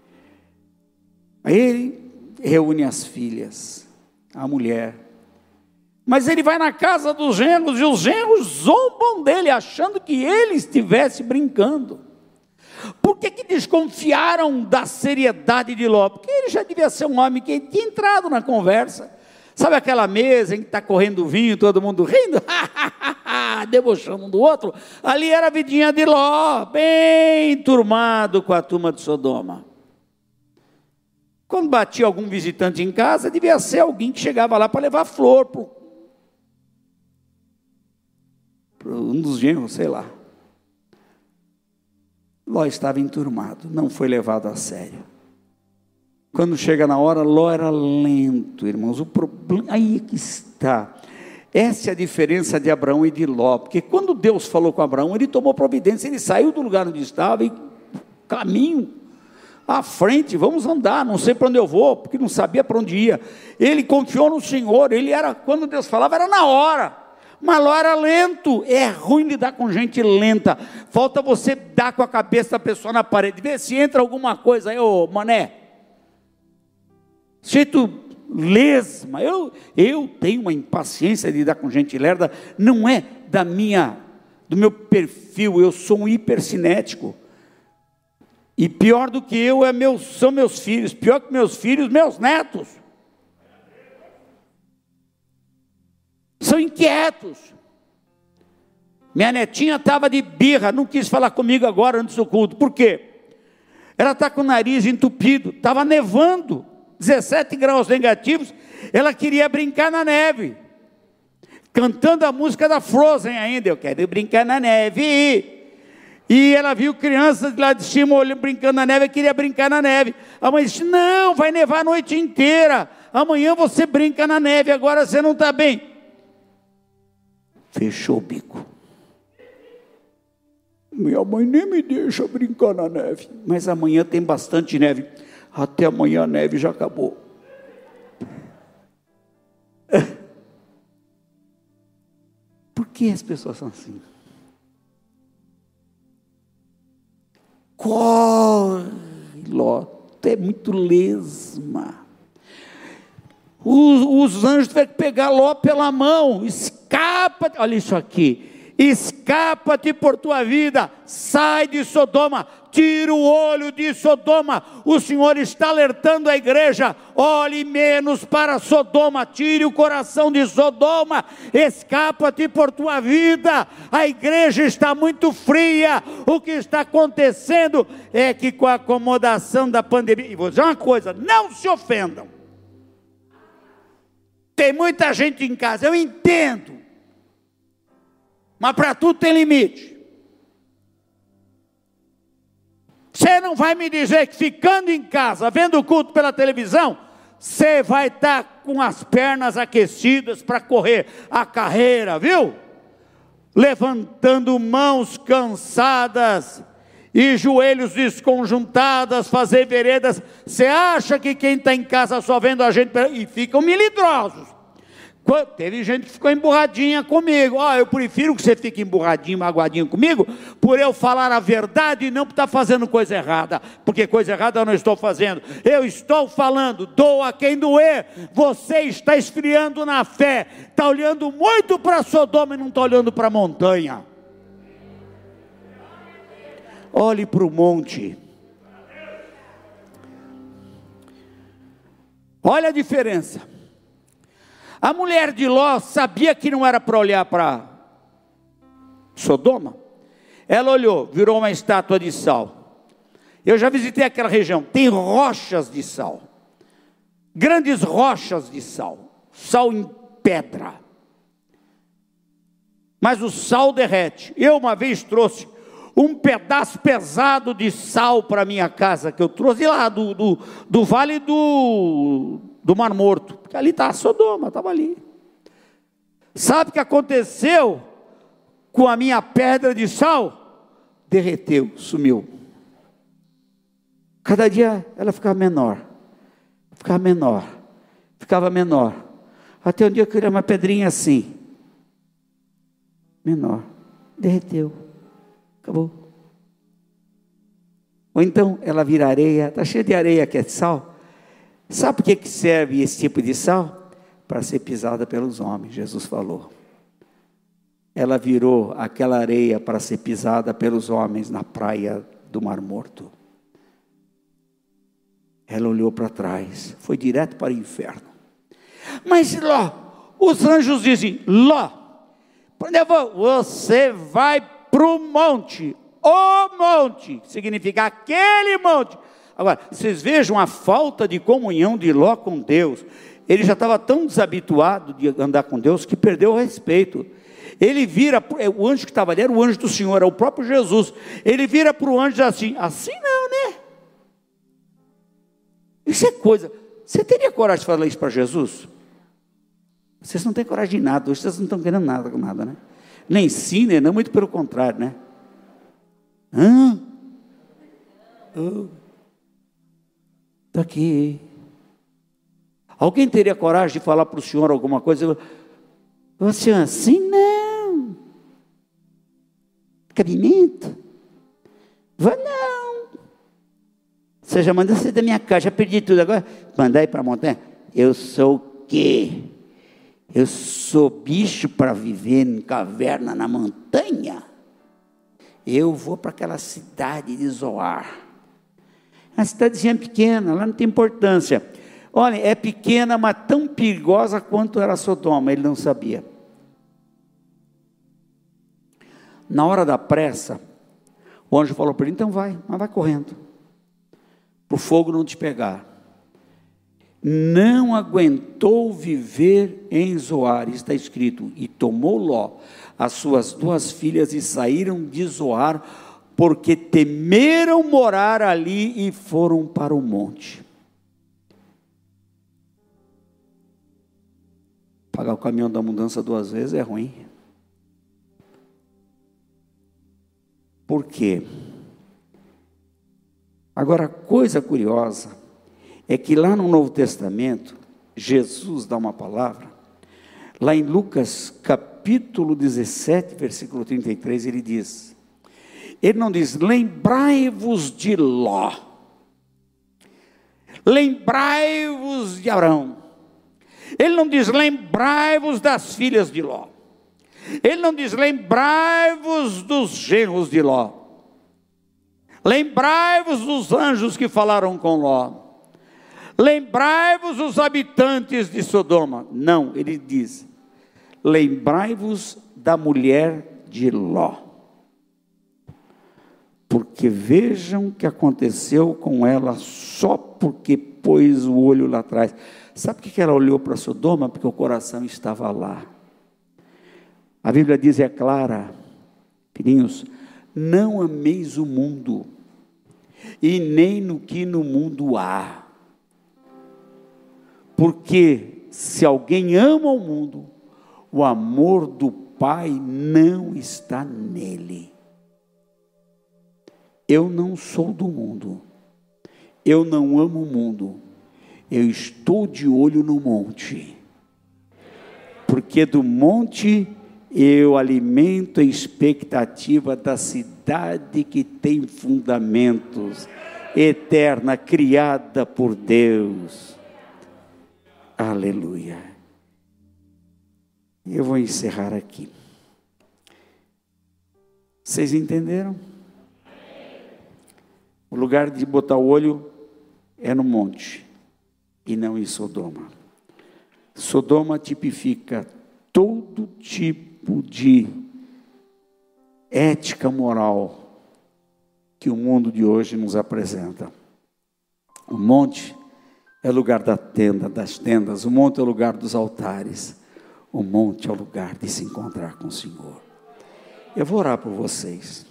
Aí ele reúne as filhas, a mulher, mas ele vai na casa dos genros, e os genros zombam dele, achando que ele estivesse brincando. Por que desconfiaram da seriedade de Ló? Porque ele já devia ser um homem que tinha entrado na conversa. Sabe aquela mesa em que está correndo vinho, todo mundo rindo, debochando um do outro? Ali era a vidinha de Ló, bem turmado com a turma de Sodoma. Quando batia algum visitante em casa, devia ser alguém que chegava lá para levar flor para um dos genros, sei lá. Ló estava enturmado, não foi levado a sério. Quando chega na hora, Ló era lento, irmãos. O problema, aí que está. Essa é a diferença de Abraão e de Ló. Porque quando Deus falou com Abraão, ele tomou providência, ele saiu do lugar onde estava e caminho à frente, vamos andar, não sei para onde eu vou, porque não sabia para onde ia. Ele confiou no Senhor, ele era, quando Deus falava, era na hora. Mas Ló era lento. É ruim lidar com gente lenta. Falta você dar com a cabeça da pessoa na parede, ver se entra alguma coisa aí, ô mané. Se tu lesma. Eu tenho uma impaciência de lidar com gente lerda, não é do meu perfil, eu sou um hipercinético. E pior do que eu são meus filhos, pior que meus filhos, meus netos. São inquietos. Minha netinha estava de birra, não quis falar comigo agora antes do culto. Por quê? Ela está com o nariz entupido, estava nevando, 17 graus negativos, ela queria brincar na neve, cantando a música da Frozen ainda, eu quero brincar na neve. E ela viu crianças de lá de cima olhando, brincando na neve, queria brincar na neve. A mãe disse, não, vai nevar a noite inteira, amanhã você brinca na neve, agora você não está bem. Fechou o bico. Minha mãe nem me deixa brincar na neve. Mas amanhã tem bastante neve. Até amanhã a neve já acabou. Por que as pessoas são assim? Corre, Ló, tu é muito lesma. Os anjos tiveram que pegar Ló pela mão. Escapa, olha isso aqui. Escapa-te por tua vida, sai de Sodoma, tira o olho de Sodoma. O Senhor está alertando a igreja, olhe menos para Sodoma, tire o coração de Sodoma, escapa-te por tua vida. A igreja está muito fria. O que está acontecendo é que com a acomodação da pandemia, e vou dizer uma coisa, não se ofendam, tem muita gente em casa, eu entendo, mas para tudo tem limite. Você não vai me dizer que ficando em casa, vendo o culto pela televisão, você vai estar com as pernas aquecidas para correr a carreira, viu? Levantando mãos cansadas e joelhos desconjuntados, fazer veredas. Você acha que quem está em casa só vendo a gente, e ficam melindrosos. Teve gente que ficou emburradinha comigo. Eu prefiro que você fique emburradinho, magoadinho comigo, por eu falar a verdade e não por estar fazendo coisa errada, porque coisa errada eu não estou fazendo. Eu estou falando, doa quem doer. Você está esfriando na fé, está olhando muito para Sodoma e não está olhando para a montanha. Olhe para o monte. Olha a diferença. A mulher de Ló sabia que não era para olhar para Sodoma. Ela olhou, virou uma estátua de sal. Eu já visitei aquela região, tem rochas de sal, grandes rochas de sal, sal em pedra. Mas o sal derrete. Eu uma vez trouxe um pedaço pesado de sal para minha casa, que eu trouxe lá do vale do Mar Morto, porque ali está a Sodoma, estava ali. Sabe o que aconteceu com a minha pedra de sal? Derreteu, sumiu. Cada dia ela ficava menor, ficava menor, até um dia eu queria uma pedrinha assim, menor, derreteu, acabou. Ou então ela vira areia, está cheia de areia que é sal. Sabe por que serve esse tipo de sal? Para ser pisada pelos homens, Jesus falou. Ela virou aquela areia para ser pisada pelos homens na praia do Mar Morto. Ela olhou para trás, foi direto para o inferno. Mas Ló, os anjos dizem, Ló, para onde eu vou? Você vai para o monte. O monte, significa aquele monte. Agora, vocês vejam a falta de comunhão de Ló com Deus. Ele já estava tão desabituado de andar com Deus, que perdeu o respeito. Ele vira, o anjo que estava ali era o anjo do Senhor, é o próprio Jesus. Ele vira para o anjo e diz assim não, né? Isso é coisa, você teria coragem de falar isso para Jesus? Vocês não têm coragem de nada, hoje vocês não estão querendo nada com nada, né? Nem sim, nem não, muito pelo contrário, né? Está aqui. Alguém teria coragem de falar para o senhor alguma coisa? Você assim não. Cabimento? Vou não. Você já mandou sair da minha casa, já perdi tudo agora. Mandar ir para a montanha? Eu sou o quê? Eu sou bicho para viver em caverna na montanha? Eu vou para aquela cidade de Zoar. A cidadezinha pequena, lá não tem importância. Olha, é pequena, mas tão perigosa quanto era Sodoma, ele não sabia. Na hora da pressa, o anjo falou para ele, então vai, mas vai correndo, para o fogo não te pegar. Não aguentou viver em Zoar, está escrito, e tomou Ló, as suas 2 filhas, e saíram de Zoar, porque temeram morar ali, e foram para o monte. Pagar o caminhão da mudança 2 vezes é ruim. Por quê? Agora, coisa curiosa, é que lá no Novo Testamento, Jesus dá uma palavra, lá em Lucas capítulo 17, versículo 33, ele não diz, lembrai-vos de Ló, lembrai-vos de Abraão, ele não diz, lembrai-vos das filhas de Ló, ele não diz, lembrai-vos dos genros de Ló, lembrai-vos dos anjos que falaram com Ló, lembrai-vos dos habitantes de Sodoma. Não, ele diz, lembrai-vos da mulher de Ló, porque vejam o que aconteceu com ela só porque pôs o olho lá atrás. Sabe por que ela olhou para Sodoma? Porque o coração estava lá. A Bíblia diz, é clara, filhinhos, não ameis o mundo, e nem no que no mundo há. Porque se alguém ama o mundo, o amor do Pai não está nele. Eu não sou do mundo, eu não amo o mundo, eu estou de olho no monte, porque do monte eu alimento a expectativa da cidade que tem fundamentos, eterna, criada por Deus. Aleluia. Eu vou encerrar aqui. Vocês entenderam? O lugar de botar o olho é no monte e não em Sodoma. Sodoma tipifica todo tipo de ética moral que o mundo de hoje nos apresenta. O monte é o lugar da tenda, das tendas, o monte é o lugar dos altares, o monte é o lugar de se encontrar com o Senhor. Eu vou orar por vocês.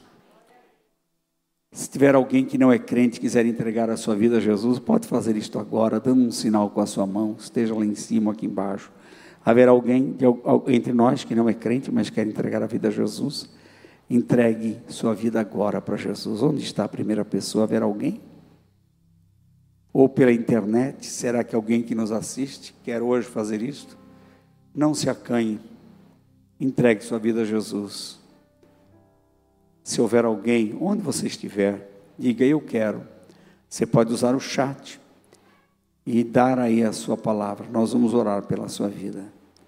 Se tiver alguém que não é crente e quiser entregar a sua vida a Jesus, pode fazer isto agora, dando um sinal com a sua mão, esteja lá em cima, aqui embaixo. Haverá alguém entre nós que não é crente, mas quer entregar a vida a Jesus? Entregue sua vida agora para Jesus. Onde está a primeira pessoa? Haverá alguém? Ou pela internet? Será que alguém que nos assiste quer hoje fazer isto? Não se acanhe. Entregue sua vida a Jesus. Se houver alguém, onde você estiver, diga, eu quero. Você pode usar o chat e dar aí a sua palavra. Nós vamos orar pela sua vida.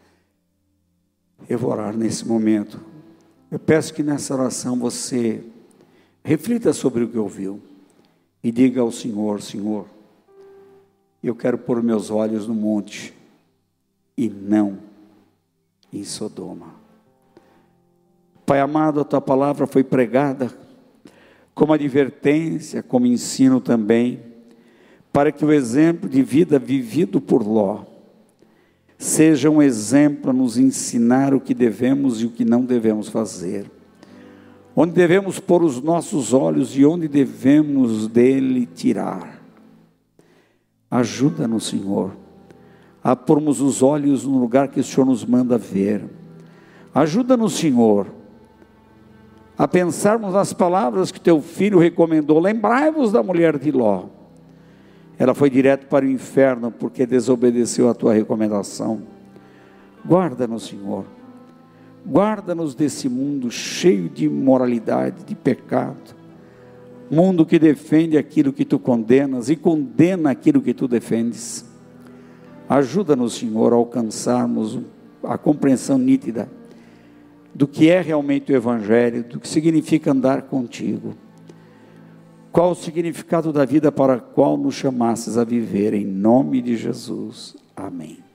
Eu vou orar nesse momento. Eu peço que nessa oração você reflita sobre o que ouviu e diga ao Senhor, Senhor, eu quero pôr meus olhos no monte e não em Sodoma. Pai amado, a tua palavra foi pregada como advertência, como ensino também, para que o exemplo de vida vivido por Ló seja um exemplo a nos ensinar o que devemos e o que não devemos fazer, onde devemos pôr os nossos olhos e onde devemos dele tirar. Ajuda-nos, Senhor, a pormos os olhos no lugar que o Senhor nos manda ver. Ajuda-nos, Senhor, a pensarmos nas palavras que teu filho recomendou. Lembrai-vos da mulher de Ló. Ela foi direto para o inferno porque desobedeceu a tua recomendação. Guarda-nos, Senhor. Guarda-nos desse mundo cheio de imoralidade, de pecado. Mundo que defende aquilo que tu condenas e condena aquilo que tu defendes. Ajuda-nos, Senhor, a alcançarmos a compreensão nítida do que é realmente o Evangelho, do que significa andar contigo. Qual o significado da vida para a qual nos chamastes a viver, em nome de Jesus. Amém.